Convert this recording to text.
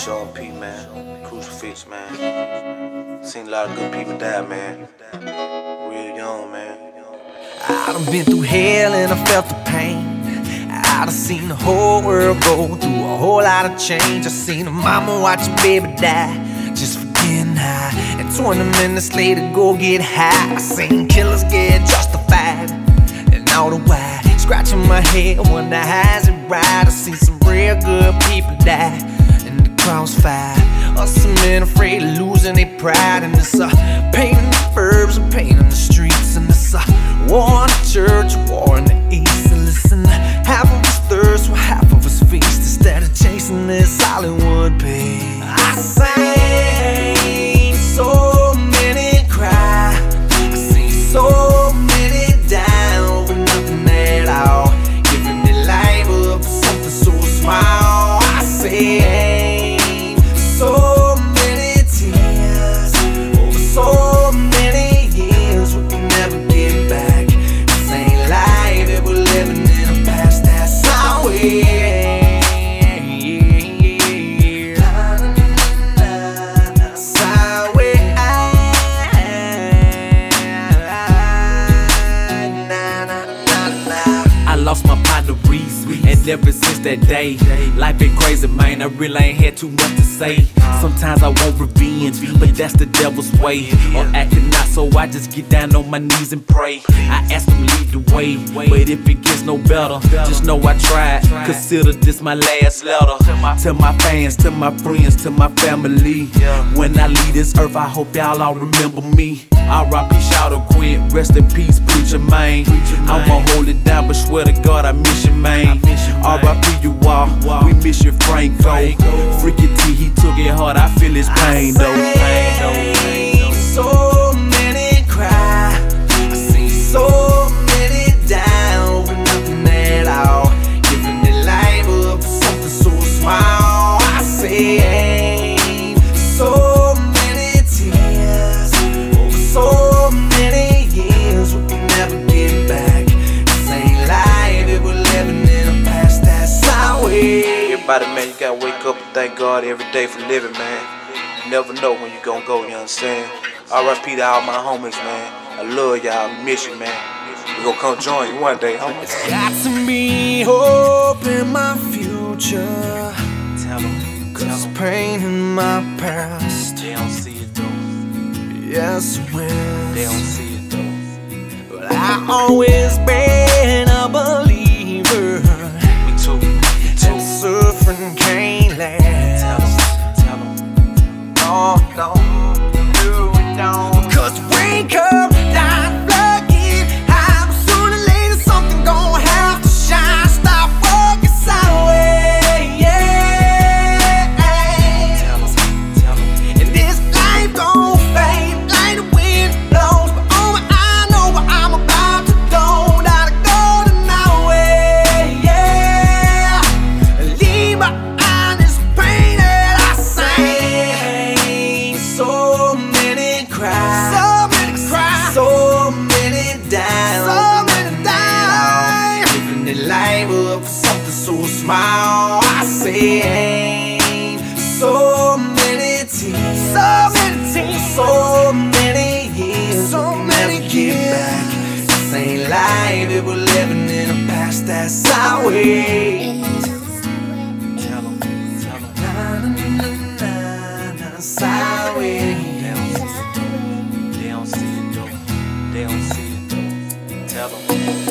Sean P, man. Crucifix, man. Seen a lot of good people die, man. Real young, man. I done been through hell and I felt the pain. I done seen the whole world go through a whole lot of change. I seen a mama watch a baby die just for getting high, and 20 minutes later go get high. I seen killers get justified, and all the while scratching my head, wonder how's it right. I seen some real good people die in the crossfire, or some men afraid of losing their pride. And it's pain in the burbs and pain in the streets, and it's war in the church, war in the east. So listen, half of us thirst while half of us feast. Instead of chasing this Hollywood pain, I seen so many cry, I seen so many die over nothing at all, giving their life up for something so small. I seen so many tears over so many years we can never get back. This ain't life that we're living in the past, that's our way. I lost my partner Reese, and ever since that day, life been crazy, man. I really ain't had too much to say. Sometimes I want revenge, but that's the devil's way. Or acting not, so I just get down on my knees and pray. I ask him lead the way, but if it gets no better, just know I tried. Consider this my last letter to my fans, to my friends, to my family. When I leave this earth, I hope y'all all remember me. R.I.P. shout out Quinn, rest in peace, preacher man. I'ma hold it down, but swear to God I miss you, man. R.I.P. you all, we miss you, Franco. Freaky T, he took it hard, I feel his pain though. So many cry, I see so many die over nothing at all, giving their life up for something so small. I see so many tears over so many years we can never get back. This ain't life that we're living in the past, that's our way. Everybody, man, you gotta wake up and thank God every day for living, man. You never know when you gonna go, you understand? R.I.P. to all my homies, man. I love y'all, miss you, man. We gonna come join you one day, homies. It's got to be hope in my future. Tell them, Cause pain in my past, they don't see it though. yes it will. They don't see it though. But I always been a believer. Me too, And suffering can't last. Tell them. No, do it, don't. Cause wake up, not plugging. How sooner or later something gon' have to shine. Stop working sideways, yeah. Tell them. And this life gon' fade like the wind blows. But only I know where I'm about to go. Gotta go the night way, yeah. Leave behind this pain that I seen. So many cry, so many cry, so many die, so many die, giving their life up for something so small. I seen so many tears, so many tears, so many years, so many get back. This ain't life that we're living in the past, that's our way. Tell them. That's our way. They don't see it though. They don't see it though. Tell them.